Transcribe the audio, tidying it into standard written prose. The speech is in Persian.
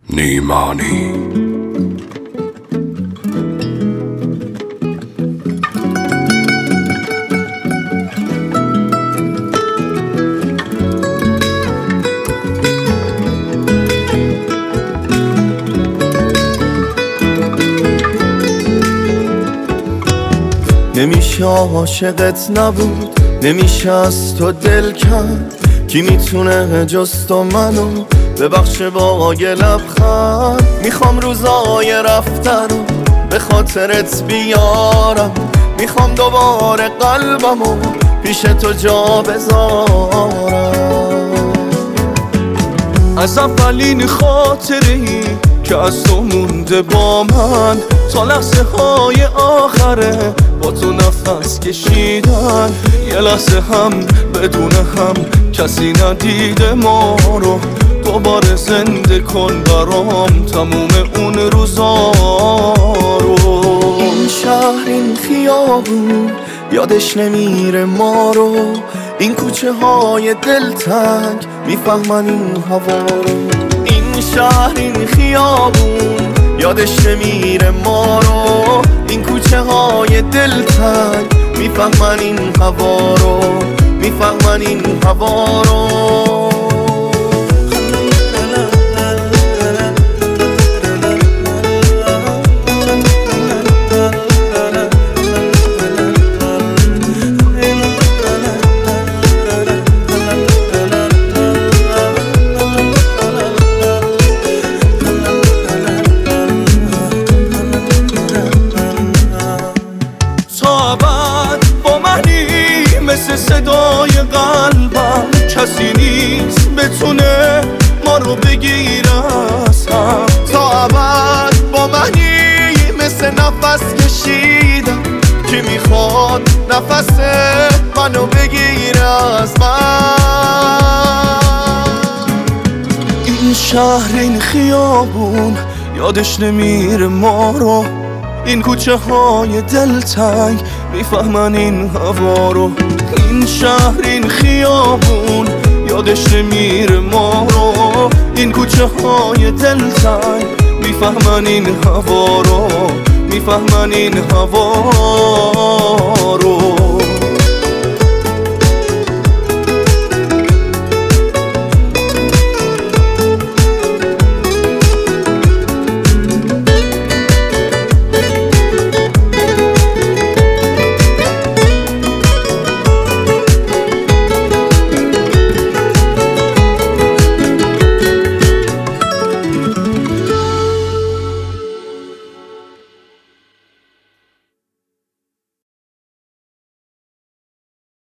نیمانی نمیشه عاشقت نبود، نمیشه از تو دل کرد. کی میتونه جز تو منو ببخشه با یه لبخند؟ میخوام روزای رفته رو به خاطرت بیارم، میخوام دوباره قلبمو پیش تو جا بذارم. از اولین خاطری که از تو مونده با من، تا لحظه های آخره با تو نفس کشیدن. یه لحظه هم بدون هم کسی ندیده ما رو، دوباره زنده کن برام تموم اون روزا رو. این شهر، این خیابون یادش نمیره ما رو، این کوچه های دلتنگ میفهمن این هوا رو. این شهر، این خیابون یادش نمیره ما رو، این کوچه های دلتنگ میفهمن این هوا رو، میفهمن این هوا رو. مثل صدای قلبم کسی نیست بتونه ما رو بگیره از هم. تا ابد با منی مثل نفس کشیدم، کی میخواد نفس منو بگیره از من. این شهر، این خیابون یادش نمیره ما رو، این کوچه های دلتنگ میفهمن این هوا رو. این شهر، این خیابون یادش نمیره ما رو، این کوچه های دلتنگ میفهمن این هوا رو، میفهمن این هوا رو.